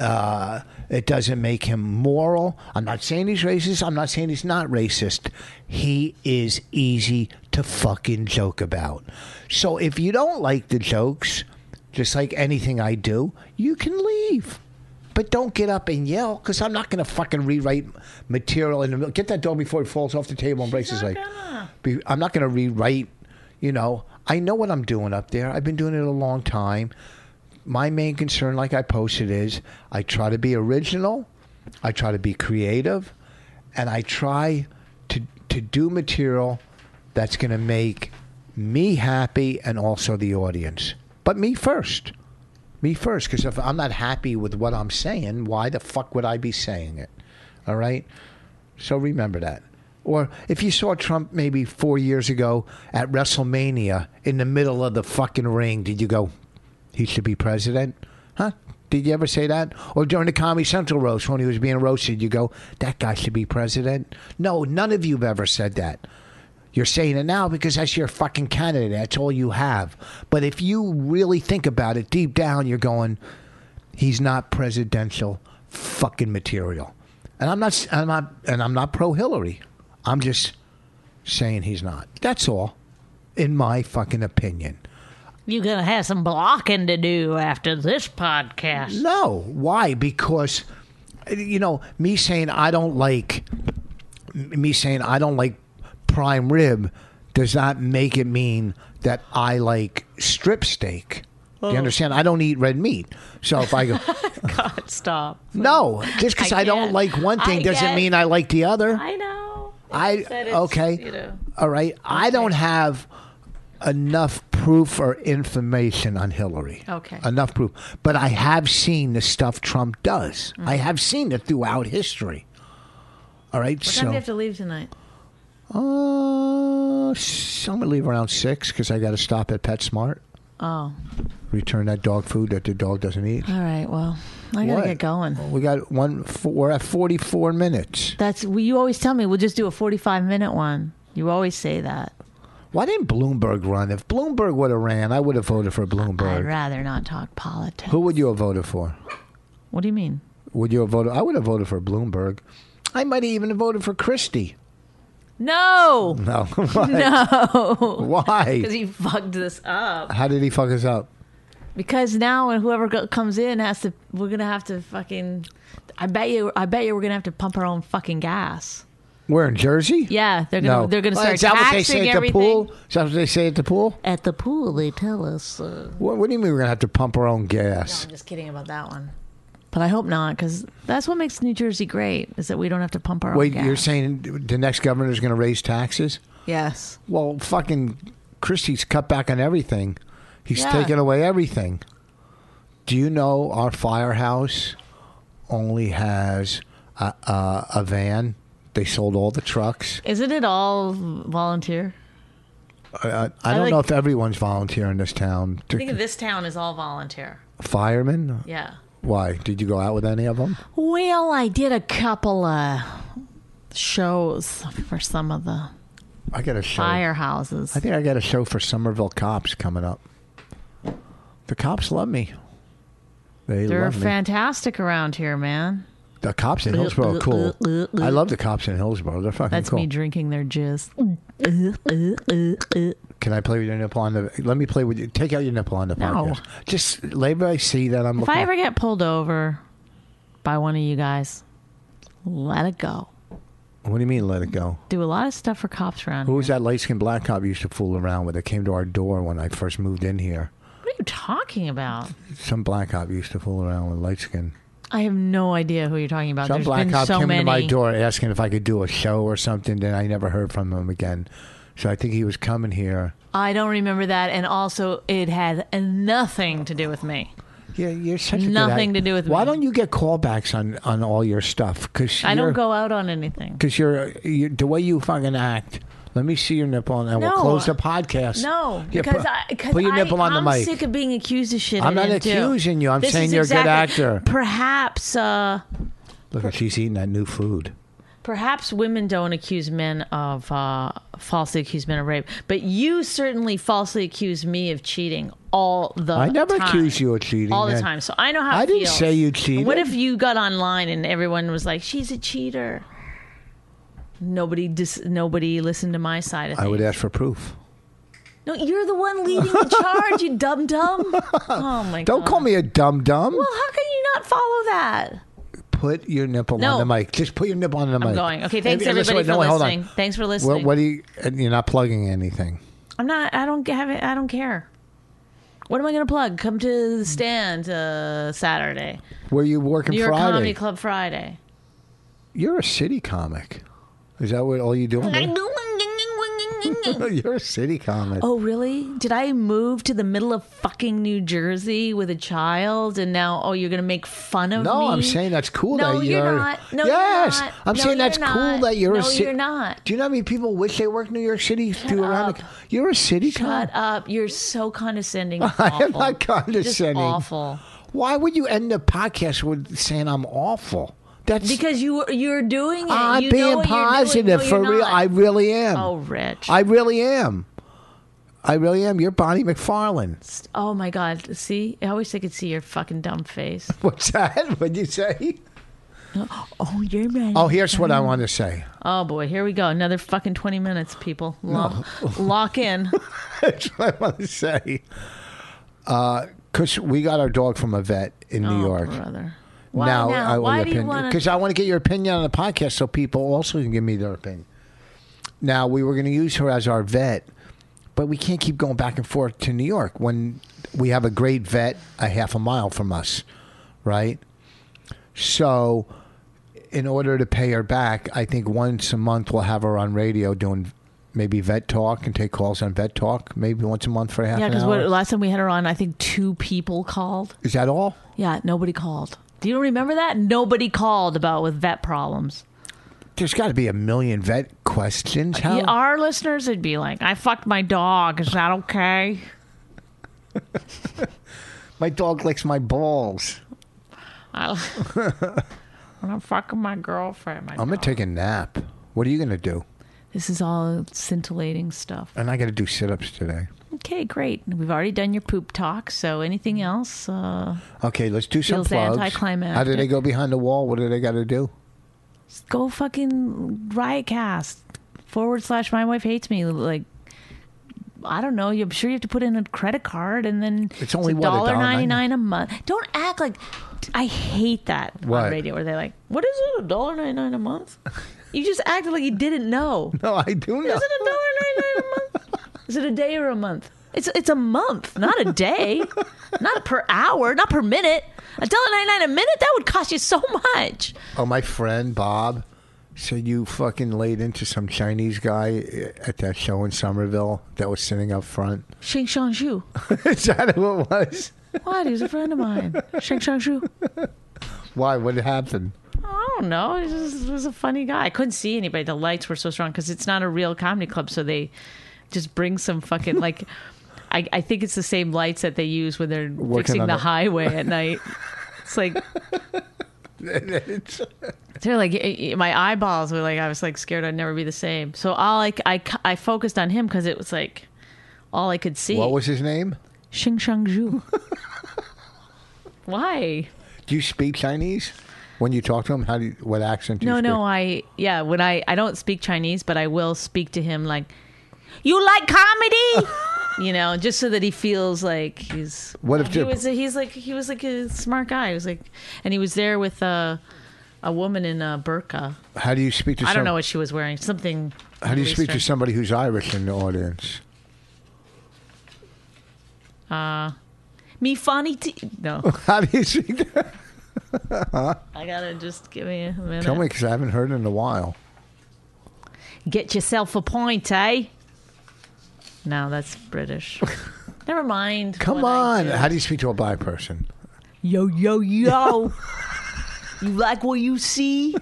It doesn't make him moral. I'm not saying he's racist. I'm not saying he's not racist. He is easy to fucking joke about. So if you don't like the jokes, just like anything I do, you can leave. But don't get up and yell, because I'm not going to fucking rewrite material in the middle. Get that dog before it falls off the table and breaks his leg. I'm not going to rewrite, I know what I'm doing up there. I've been doing it a long time. My main concern, like I posted, is I try to be original, I try to be creative, and I try to do material that's going to make me happy and also the audience. But me first. Because if I'm not happy with what I'm saying, why the fuck would I be saying it? All right? So remember that. Or if you saw Trump maybe 4 years ago at WrestleMania in the middle of the fucking ring, did you go, he should be president? Huh? Did you ever say that? Or during the Comedy Central roast when he was being roasted, you go, that guy should be president? No, none of you have ever said that. You're saying it now because that's your fucking candidate. That's all you have. But if you really think about it deep down, you're going, he's not presidential fucking material. And I'm not pro Hillary. I'm just saying he's not. That's all, in my fucking opinion. You're going to have some blocking to do after this podcast. No. Why? Because, me saying I don't like prime rib does not make it mean that I like strip steak. Do you understand? I don't eat red meat. So if I go... God, stop. No. Just because I don't like one thing doesn't mean I like the other. I know. Okay. All right. I don't have enough proof or information on Hillary. Okay. Enough proof. But I have seen the stuff Trump does. I have seen it throughout history. All right. What time do you have to leave tonight? I'm going to leave around 6 because I got to stop at PetSmart. Oh. Return that dog food that the dog doesn't eat. All right. Well, I got to get going. We're at 44 minutes. You always tell me we'll just do a 45-minute one. You always say that. Why didn't Bloomberg run? If Bloomberg would have ran, I would have voted for Bloomberg. I'd rather not talk politics. Who would you have voted for? What do you mean? Would you have voted? I would have voted for Bloomberg. I might have even voted for Christie. No. No. Why? No. Why? Because he fucked this up. How did he fuck us up? Because now when whoever comes in we're going to have to fucking, I bet you we're going to have to pump our own fucking gas. We're in Jersey? Yeah, they're going to start is that what they say taxing at everything. the pool? Is that what they say at the pool? At the pool, they tell us. What do you mean we're going to have to pump our own No, gas? I'm just kidding about that one. But I hope not, because that's what makes New Jersey great, is that we don't have to pump our own gas. Wait, you're saying the next governor is going to raise taxes? Yes. Well, fucking Christie's cut back on everything. He's Yeah. taken away everything. Do you know our firehouse only has a van? They sold all the trucks. Isn't it all volunteer? I don't know if everyone's volunteer in this town. I think this town is all volunteer. Firemen? Yeah. Why? Did you go out with any of them? Well, I did a couple of shows for some of the I got a show. firehouses. I think I got a show for Somerville cops coming up. The cops love me. They're love me. fantastic around here, man. The cops in Hillsborough are cool. I love the cops in Hillsborough. They're fucking That's cool. me drinking their jizz. Can I play with your nipple on the... Let me play with you. Take out your nipple on the No. podcast. Just let me see that I'm If looking... I ever get pulled over by one of you guys, let it go. What do you mean, let it go? Do a lot of stuff for cops around Who here. was that light-skinned black cop you used to fool around with that came to our door when I first moved in here? What are you talking about? Some black cop used to fool around with light skin. I have no idea who you're talking about. Some There's black been cop so came many. to my door asking if I could do a show or something. Then I never heard from him again. So I think he was coming here. I don't remember that, and also it had nothing to do with me. Yeah, you're such a Nothing good to do with Why me. don't you get callbacks on all your stuff? Cause I don't go out on anything. Because you're the way you fucking act. Let me see your nipple, and we'll No. close the podcast. No, Yeah, because put your nipple on the I'm mic. sick of being accused of shit. I'm I not didn't do. accusing you. I'm This saying is you're a good exactly- actor. Perhaps, Look, she's eating that new food. perhaps women don't accuse men of falsely accuse men of rape, but you certainly falsely accuse me of cheating all the time. I never accused you of cheating. all the man. time. So I know how I it didn't feels. say you cheated. What if you got online and everyone was like, "She's a cheater"? Nobody listened to my side of things. I would ask for proof. No, you're the one leading the charge, you dum dum. Oh my god! Don't call me a dum dum. Well, how can you not follow that? Put your nipple No. on the mic. Just put your nipple on the mic. I'm going. Okay, thanks Hey, listen, everybody wait, for no, wait, hold on. listening. Thanks for listening. What do you? You're not plugging anything. I'm not. I don't have it. I don't care. What am I going to plug? Come to the stand Saturday. Were you working New York Friday? Comedy Club Friday. You're a city comic. Is that what all you do? You're a city comic. Oh, really? Did I move to the middle of fucking New Jersey with a child, and now, you're going to make fun of me? No, I'm saying that's cool No, that you're you're... not. No, yes, you're not. I'm No, saying that's you're cool not. that you're a No, city... you're not. Do you know how many people wish they worked in New York City? up. You're a city Shut comic. up. You're so condescending. I am not Just condescending. awful. Why would you end the podcast with saying I'm awful? That's Because you're doing it. I'm You know being what you're doing. positive No, for you're real. not. I really am. Oh, Rich. I really am. I really am. You're Bonnie McFarlane. Oh, my God. See? I wish I could see your fucking dumb face. What's that? What'd you say? Oh, you're right. Oh, here's what I want to say. Oh, boy. Here we go. Another fucking 20 minutes, people. Lock in. That's what I want to say. Because we got our dog from a vet in New York. Brother. Why now? Why do you want to... Because I want to get your opinion on the podcast so people also can give me their opinion. Now, we were going to use her as our vet, but we can't keep going back and forth to New York when we have a great vet a half a mile from us, right? So, in order to pay her back, I think once a month we'll have her on radio doing maybe vet talk and take calls on vet talk, maybe once a month for half an because hour. last time we had her on, I think 2 people called. Is that all? Yeah, nobody called. Do you remember that? Nobody called with vet problems. There's got to be a million vet questions. How? Yeah, our listeners would be like, I fucked my dog. Is that okay? My dog licks my balls. I'm fucking my girlfriend. I'm going to take a nap. What are you going to do? This is all scintillating stuff. And I got to do sit-ups today. Okay, great. We've already done your poop talk, so anything else? Okay, let's do some Feels plugs. anticlimactic. How do they go behind the wall? What do they got to do? Go fucking Riotcast / My Wife Hates Me. Like, I don't know. I'm sure you have to put in a credit card, and then It's only what, $1.99 a month. Don't act like... I hate that What? on radio where they're like, what is it, $1.99 a month? You just acted like you didn't know. No, I do know. Is it $1.99 a month? Is it a day or a month? It's a month, not a day, not per hour, not per minute. $1.99 a minute, that would cost you so much. Oh, my friend Bob said you fucking laid into some Chinese guy at that show in Somerville that was sitting up front. Sheng Shang Shu. Is that who it was? What? He was a friend of mine. Sheng Shang Shu. Why? What happened? I don't know. He was a funny guy. I couldn't see anybody. The lights were so strong because it's not a real comedy club, so they just bring some fucking like. I think it's the same lights that they use when they're fixing the highway at night. It's like they're like my eyeballs were like I was like scared I'd never be the same. So I focused on him because it was like all I could see. What was his name? Sheng Shang Zhu. Why? Do you speak Chinese when you talk to him? What accent do you speak? No. When I don't speak Chinese, but I will speak to him like, you like comedy? Just so that he feels like he's. What if he was like a smart guy. He was like, and he was there with a woman in a burqa. How do you speak to? I don't know what she was wearing. Something. How do you speak to somebody who's Irish in the audience? Me funny. No. How do you speak? I gotta just give me a minute. Tell me, because I haven't heard in a while. Get yourself a point, eh? No, that's British. Never mind. Come on. How do you speak to a black person? Yo, yo, yo. You like what you see?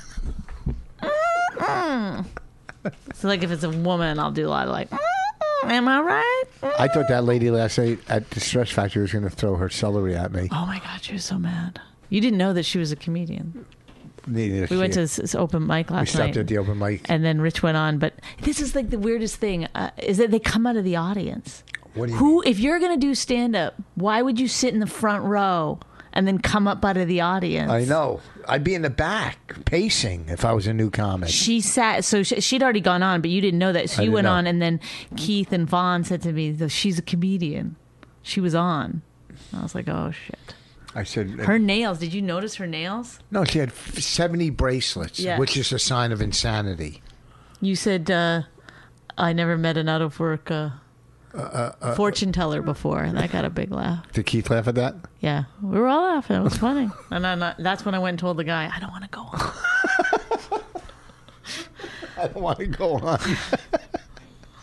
So, like, if it's a woman, I'll do a lot of like, am I right? I thought that lady last night at the Stress Factory was going to throw her celery at me. Oh, my God. She was so mad. You didn't know that she was a comedian. We went to this open mic last night. We stopped at the open mic. And then Rich went on. But this is like the weirdest thing is that they come out of the audience. What do you mean? If you're going to do stand-up, why would you sit in the front row and then come up out of the audience? I know. I'd be in the back pacing if I was a new comic. She sat, so she'd already gone on, but you didn't know that. So you went on, and then Keith and Vaughn said to me, she's a comedian. She was on. I was like, oh, shit. I said... Her nails, did you notice her nails? No, she had 70 bracelets, which is a sign of insanity. You said, I never met an out-of-work fortune teller before. That got a big laugh. Did Keith laugh at that? Yeah. We were all laughing. It was funny. And that's when I went and told the guy, I don't want to go on. I don't want to go on.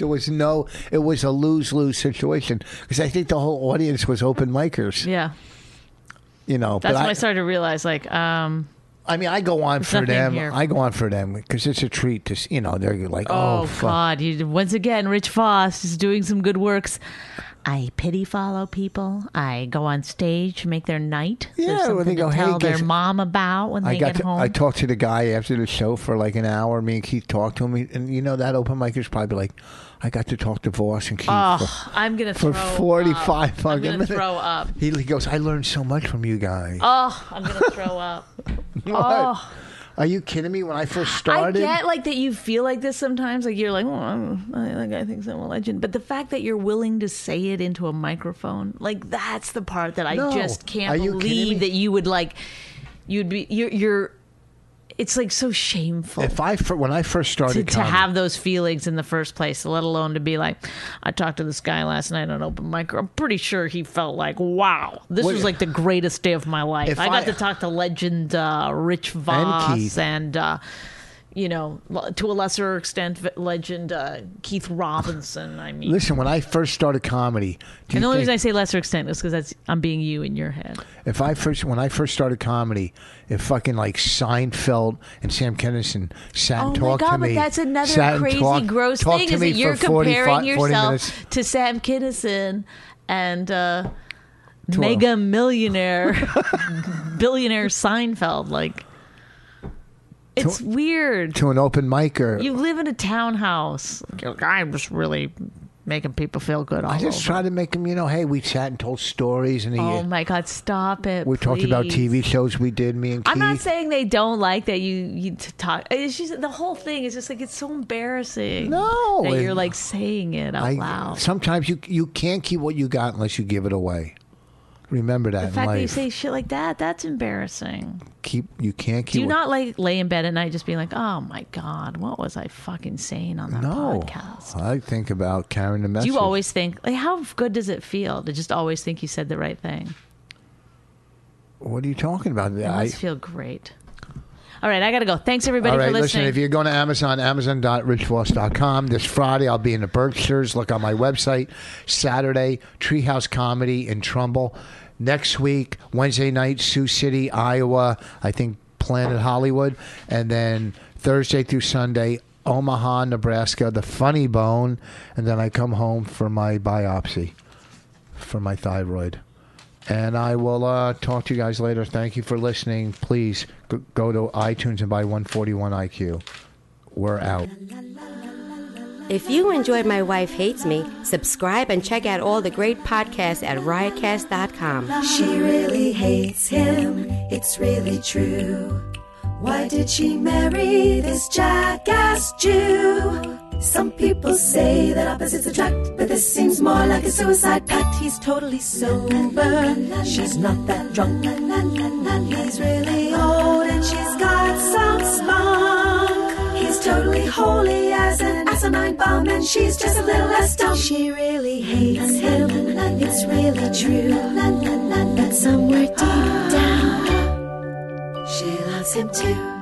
There was no. It was a lose-lose situation because I think the whole audience was open micers. Yeah. You know, That's but when I started to realize, like, I mean, I go on for nothing them. here. I go on for them because it's a treat to, they're like, oh, fuck. God. Once again, Rich Voss is doing some good works. I pity follow people. I go on stage, make their night. So Yeah, there's when they something go, to "Hey, tell their guess-" mom about when they get home. I talked to the guy after the show for like an hour. Me and Keith talked to him, and that open mic is probably like, I got to talk to Voss and Keith I'm going to for throw 45 up. fucking I'm going to minutes. throw up. He goes, I learned so much from you guys. Oh, I'm going to throw up. What? Oh. Are you kidding me? When I first I started, get like that you feel like this sometimes. Like you're like, that guy thinks I'm a legend. But the fact that you're willing to say it into a microphone, like that's the part that I No. just can't Are you kidding me? believe that you would like. You're. It's like so shameful. when I first started To comedy, have those feelings in the first place, let alone to be like, I talked to this guy last night on open mic. I'm pretty sure he felt like, wow, this Wait. was like the greatest day of my life. If I got I- to talk to legend Rich Voss Keith. and to a lesser extent, legend Keith Robinson. I mean, listen, when I first started comedy, do and the you only think, reason I say lesser extent is because I'm being you in your head. when I first started comedy, if fucking like Seinfeld and Sam Kinison sat and Oh my talked to God! me, But that's another sat and crazy, gross talked thing to is me that you're for 40 comparing 40 yourself minutes. to Sam Kinison and mega millionaire, billionaire Seinfeld. Like, it's weird. to an open micer. You live in a townhouse. I'm just really making people feel good all I just over. tried to make him, hey, we sat and told stories, and Oh my God! Stop it! we talked about please. TV shows we did, me and Keith. I'm not saying they don't like that you talk. It's just the whole thing is just like it's so embarrassing. No, that it- you're like saying it out loud. Sometimes you can't keep what you got unless you give it away. Remember that The in fact that you life. say shit like that's embarrassing. You can't keep. Do you not like lay in bed at night just being like, oh my God, what was I fucking saying on that No, podcast? I think about carrying the message. Do you always think, like, how good does it feel to just always think you said the right thing? What are you talking about? It must feel great. All right, I got to go. Thanks, everybody, All right, for listen, listening. if you're going to Amazon, amazon.richvoss.com. This Friday, I'll be in the Berkshires. Look on my website. Saturday, Treehouse Comedy in Trumbull. Next week, Wednesday night, Sioux City, Iowa. I think Planet Hollywood. And then Thursday through Sunday, Omaha, Nebraska, the Funny Bone. And then I come home for my biopsy for my thyroid. And I will talk to you guys later. Thank you for listening. Please go to iTunes and buy 141 IQ. We're out. If you enjoyed My Wife Hates Me, subscribe and check out all the great podcasts at riotcast.com. She really hates him, it's really true. Why did she marry this jackass Jew? Some people say that opposites attract, but this seems more like a suicide pact. He's totally sober, she's not that drunk. He's really old and she's got some spunk. He's totally holy as an asinine bomb, and she's just a little less dumb. She really hates him, it's really true. But somewhere deep down, she loves him too.